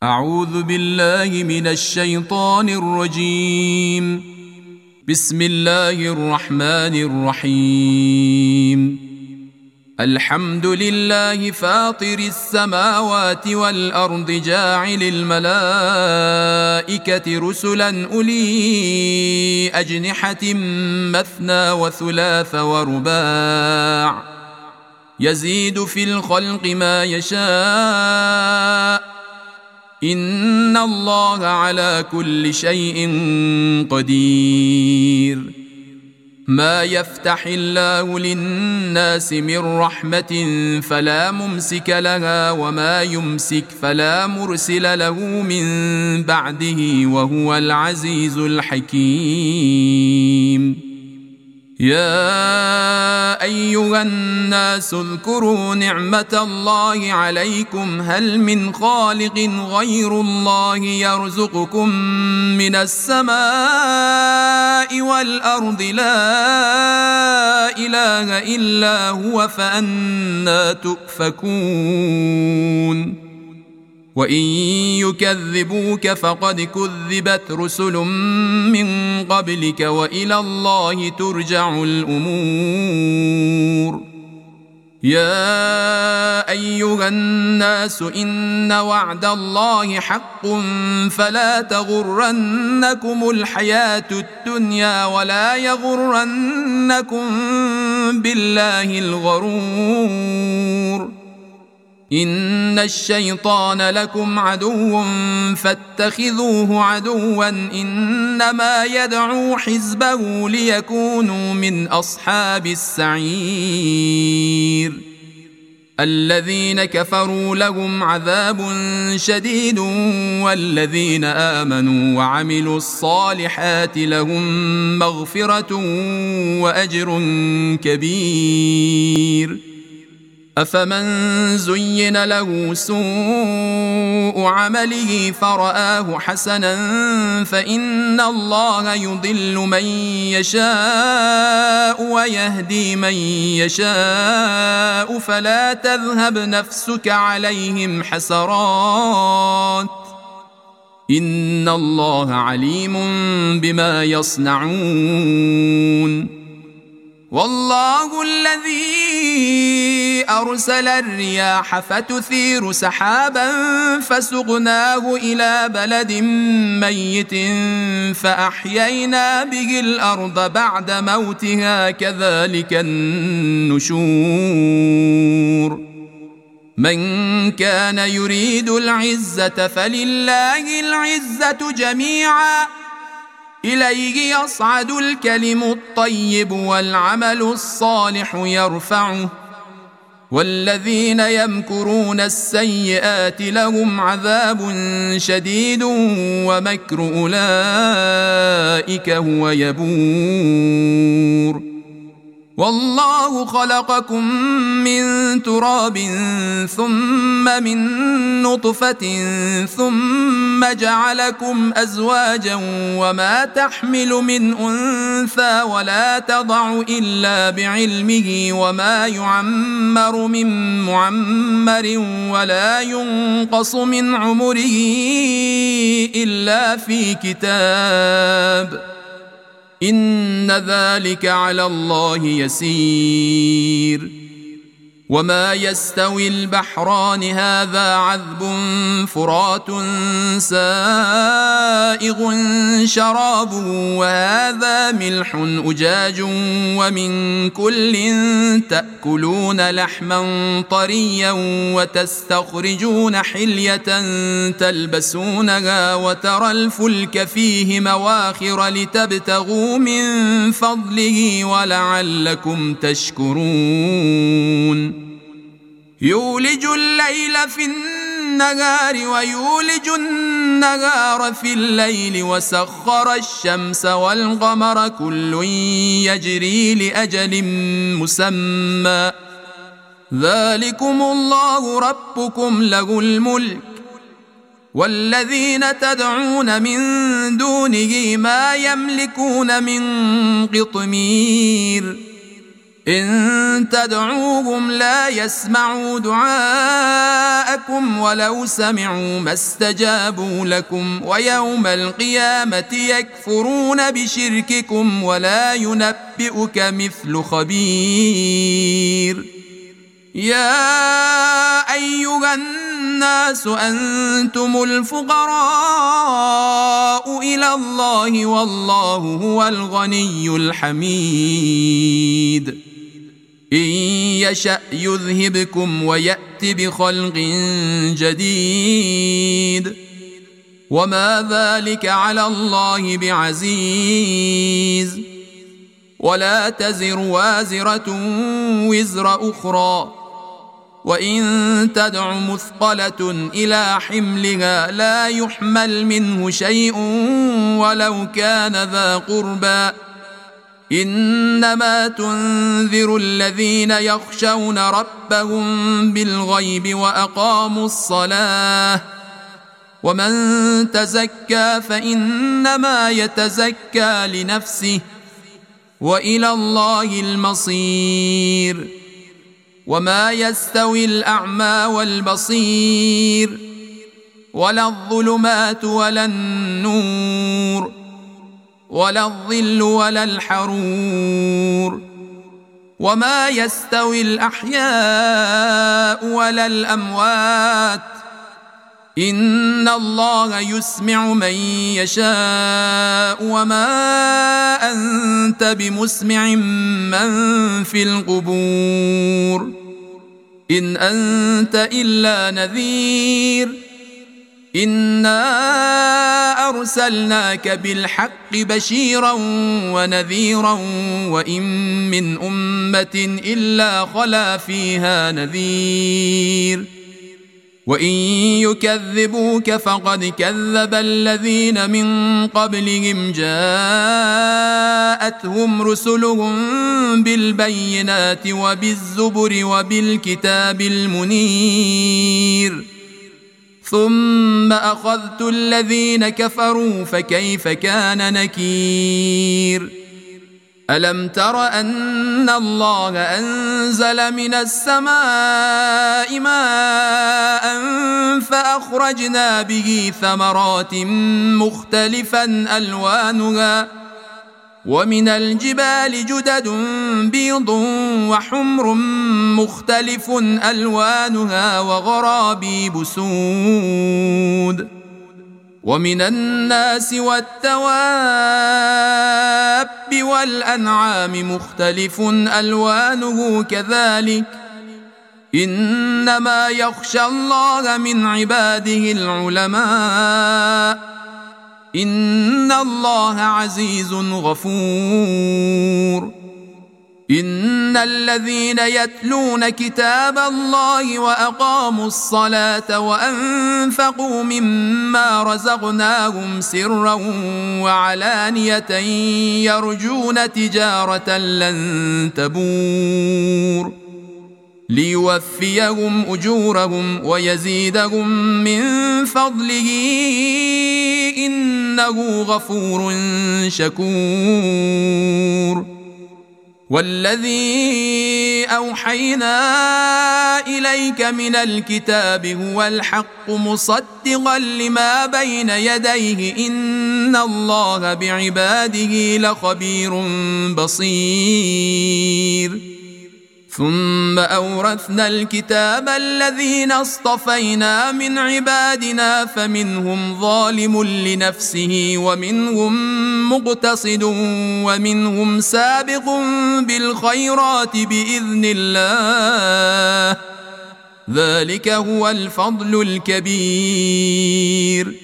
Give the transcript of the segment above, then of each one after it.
أعوذ بالله من الشيطان الرجيم. بسم الله الرحمن الرحيم. الحمد لله فاطر السماوات والأرض جاعل الملائكة رسلا أولي أجنحة مثنى وثلاث ورباع يزيد في الخلق ما يشاء إن الله على كل شيء قدير. ما يفتح الله للناس من رحمة فلا ممسك لها وما يمسك فلا مرسل له من بعده وهو العزيز الحكيم. يا أيها الناس اذكروا نعمة الله عليكم هل من خالق غير الله يرزقكم من السماء والأرض لا إله إلا هو فأنى تؤفكون. وإن يكذبوك فقد كذبت رسل من قبلك وإلى الله ترجع الأمور. يا أيها الناس إن وعد الله حق فلا تغرنكم الحياة الدنيا ولا يغرنكم بالله الغرور. إن الشيطان لكم عدو فاتخذوه عدوا إنما يدعو حزبه ليكونوا من أصحاب السعير. الذين كفروا لهم عذاب شديد والذين آمنوا وعملوا الصالحات لهم مغفرة وأجر كبير. أفمن زين له سوء عمله فرآه حسنا فإن الله يضل من يشاء ويهدي من يشاء فلا تذهب نفسك عليهم حسرات إن الله عليم بما يصنعون. والله الذي أرسل الرياح فتثير سحابا فسقناه إلى بلد ميت فأحيينا به الأرض بعد موتها كذلك النشور. من كان يريد العزة فلله العزة جميعا إليه يصعد الكلم الطيب والعمل الصالح يرفعه والذين يمكرون السيئات لهم عذاب شديد ومكر أولئك هو يبور. والله خلقكم من تراب ثم من نطفة ثم جعلكم أزواجا وما تحمل من أنثى ولا تضع إلا بعلمه وما يعمر من معمر ولا ينقص من عمره إلا في كتاب إن ذلك على الله يسير. وما يستوي البحران هذا عذب فرات سائغ شرابه وهذا ملح أجاج ومن كل تأكلون لحما طريا وتستخرجون حلية تلبسونها وترى الفلك فيه مواخر لتبتغوا من فضله ولعلكم تشكرون. يولج الليل في النهار ويولج النهار في الليل وسخر الشمس والقمر كل يجري لأجل مسمى ذلكم الله ربكم له الملك والذين تدعون من دونه ما يملكون من قطمير. إن تدعوهم لا يسمعوا دعاءكم ولو سمعوا ما استجابوا لكم ويوم القيامة يكفرون بشرككم ولا ينبئك مثل خبير. يا أيها الناس أنتم الفقراء إلى الله والله هو الغني الحميد. إن يشأ يذهبكم ويأت بخلق جديد وما ذلك على الله بعزيز. ولا تزر وازرة وزر أخرى وإن تدع مثقلة إلى حملها لا يحمل منه شيء ولو كان ذا قربى. إنما تنذر الذين يخشون ربهم بالغيب وأقاموا الصلاة ومن تزكى فإنما يتزكى لنفسه وإلى الله المصير. وما يستوي الأعمى والبصير ولا الظلمات ولا النور ولا الظل ولا الحرور وما يستوي الأحياء ولا الأموات إن الله يسمع من يشاء وما أنت بمسمع من في القبور إن أنت إلا نذير. إنا أرسلناك بالحق بشيرا ونذيرا وإن من أمة إلا خلا فيها نذير وإن يكذبوك فقد كذب الذين من قبلهم جاءتهم رسلهم بالبينات وبالزبر وبالكتاب المنير ثم أخذت الذين كفروا فكيف كان نكير. ألم تر أن الله أنزل من السماء ماء فأخرجنا به ثمرات مختلفا ألوانها ومن الجبال جدد بيض وحمر مختلف ألوانها وغرابيب سود ومن الناس والدواب والأنعام مختلف ألوانه كذلك إنما يخشى الله من عباده العلماء إن الله عزيز غفور. إن الذين يتلون كتاب الله وأقاموا الصلاة وأنفقوا مما رزقناهم سرا وعلانية يرجون تجارة لن تبور ليوفيهم أجورهم ويزيدهم من فضله إنه غفور شكور. والذي أوحينا إليك من الكتاب هو الحق مصدقا لما بين يديه إن الله بعباده لخبير بصير. ثم أورثنا الكتاب الذين اصطفينا من عبادنا فمنهم ظالم لنفسه ومنهم مقتصد ومنهم سابق بالخيرات بإذن الله ذلك هو الفضل الكبير.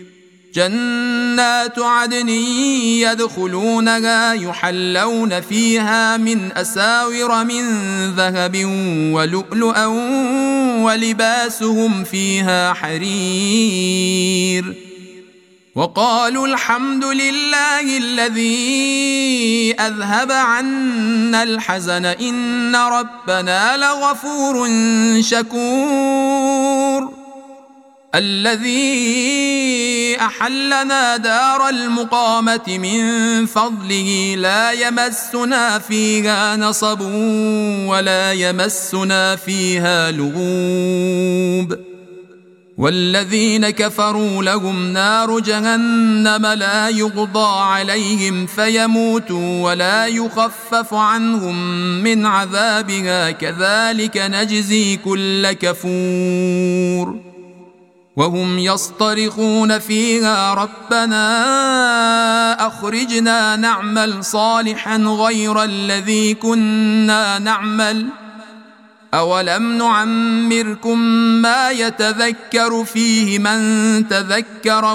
جنات عدن يدخلونها يحلون فيها من أساور من ذهب ولؤلؤا ولباسهم فيها حرير. وقالوا الحمد لله الذي أذهب عنا الحزن إن ربنا لغفور شكور. الذي أحلنا دار المقامة من فضله لا يمسنا فيها نصب ولا يمسنا فيها لغوب والذين كفروا لهم نار جهنم لا يقضى عليهم فيموتوا ولا يخفف عنهم من عذابها كذلك نجزي كل كفور وهم يصطرخون فيها ربنا أخرجنا نعمل صالحا غير الذي كنا نعمل أولم نعمركم ما يتذكر فيه من تذكر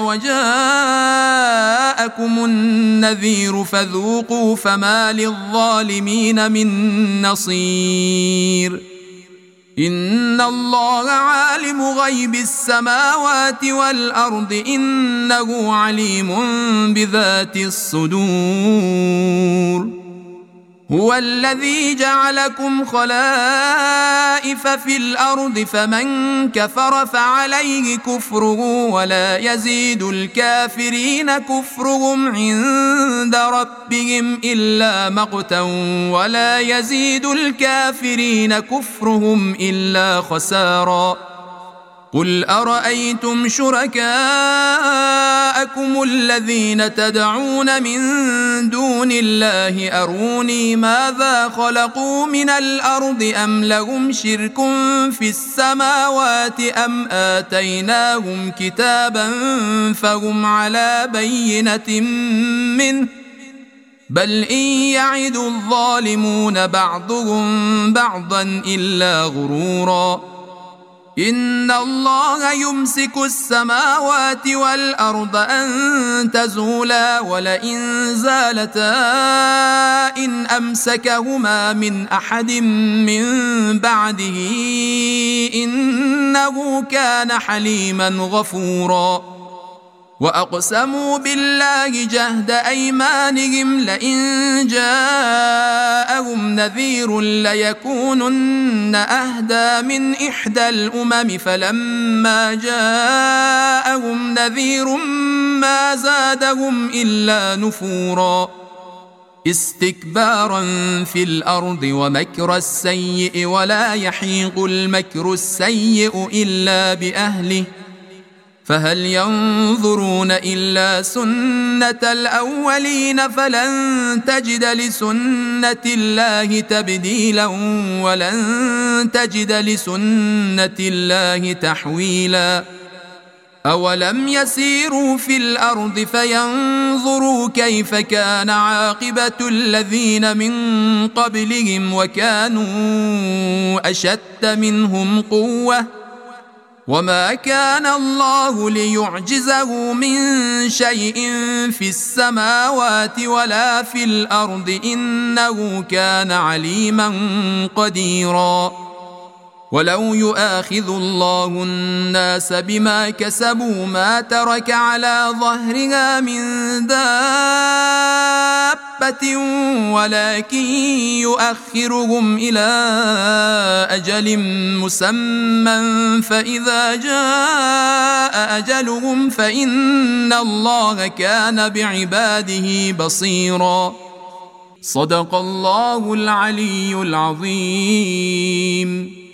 وجاءكم النذير فذوقوا فما للظالمين من نصير إن الله عالم غيب السماوات والأرض إنه عليم بذات الصدور هو الذي جعلكم خلائف في الأرض فمن كفر فعليه كفره ولا يزيد الكافرين كفرهم عند ربهم إلا مقتا ولا يزيد الكافرين كفرهم إلا خسارا قل أرأيتم شركاءكم الذين تدعون من دون الله أروني ماذا خلقوا من الأرض أم لهم شرك في السماوات أم آتيناهم كتابا فهم على بينة منه بل إن يعد الظالمون بعضهم بعضا إلا غرورا إن الله يمسك السماوات والأرض أن تزولا ولئن زالتا إن أمسكهما من أحد من بعده إنه كان حليما غفورا وأقسموا بالله جهد أيمانهم لئن جاءهم نذير ليكونن أهدى من إحدى الأمم فلما جاءهم نذير ما زادهم إلا نفورا استكبارا في الأرض ومكر السيء ولا يحيق المكر السيء إلا بأهله فهل ينظرون إلا سنة الأولين فلن تجد لسنة الله تبديلا ولن تجد لسنة الله تحويلا أولم يسيروا في الأرض فينظروا كيف كان عاقبة الذين من قبلهم وكانوا أشد منهم قوة وما كان الله ليعجزه من شيء في السماوات ولا في الأرض إنه كان عليما قديرا ولو يؤاخذ الله الناس بما كسبوا ما ترك على ظهرها من دابة ولكن يؤخرهم إلى أجل مسمى فإذا جاء أجلهم فإن الله كان بعباده بصيرا صدق الله العلي العظيم